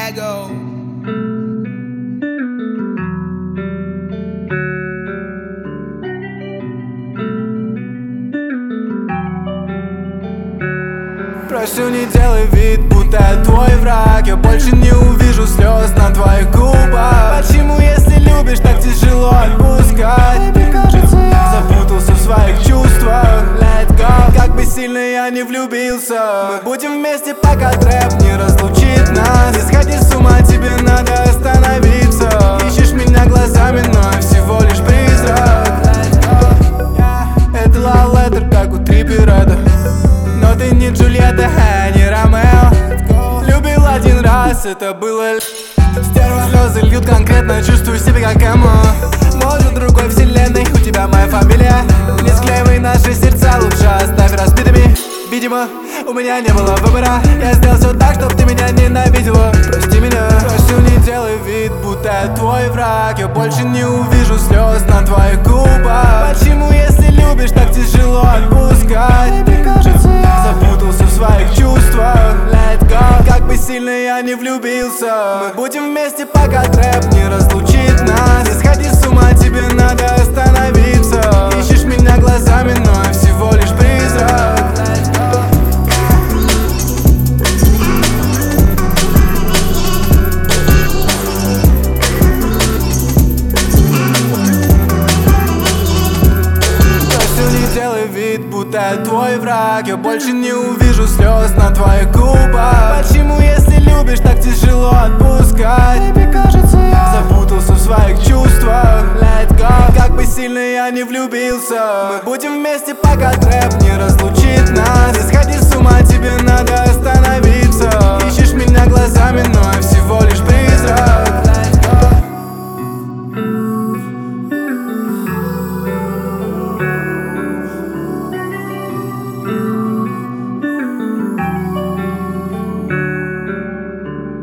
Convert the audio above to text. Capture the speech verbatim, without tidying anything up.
Ego. Прошу, не делай вид, будто я твой враг. Я больше не увижу слез на твоих губах. Почему, если любишь, так тяжело отпускать? Тебе кажется, я запутался в своих чувствах. Let go. Как бы сильно я не влюбился, мы будем вместе, пока трэп не разлучит нас. Не сходи с ума, тебе надо остановиться. Ищешь меня глазами, но я всего лишь призрак. Let go. Yeah. Это love letter, как у Триппереда. Но ты не Джульетта, а не Ромео. Любил один раз, это было стерва. Слезы льют конкретно, чувствую себя как эмо. Может, в другой вселенной у тебя моя фамилия. Не склеивай наши сердца, лучше оставь разбитыми. Видимо, у меня не было выбора. Я сделал все так, чтоб ты меня ненавидела. Прости меня. Прошу, не делай вид, будто я твой враг. Я больше не увижу слез на твоих губах. Почему, если любишь, так тяжело отпускать? Тебе кажется, я запутался в своих чувствах. Let go. Как бы сильно я не влюбился, мы будем вместе, пока трэп не разлучит нас. Не сходи с ума, тебе надо остановиться. Ищешь меня глазами, но я всего лишь призрак. Будто я твой враг, я больше не увижу слез на твоих губах. Почему, если любишь, так тяжело отпускать? Тебе кажется, я запутался в своих чувствах. Let go. Как бы сильно я не влюбился, мы будем вместе, пока трэп не разлучит нас. Не сходи с ума, тебе надо остановиться. Ищешь меня глазами, но я всего лишь призрак. Let go.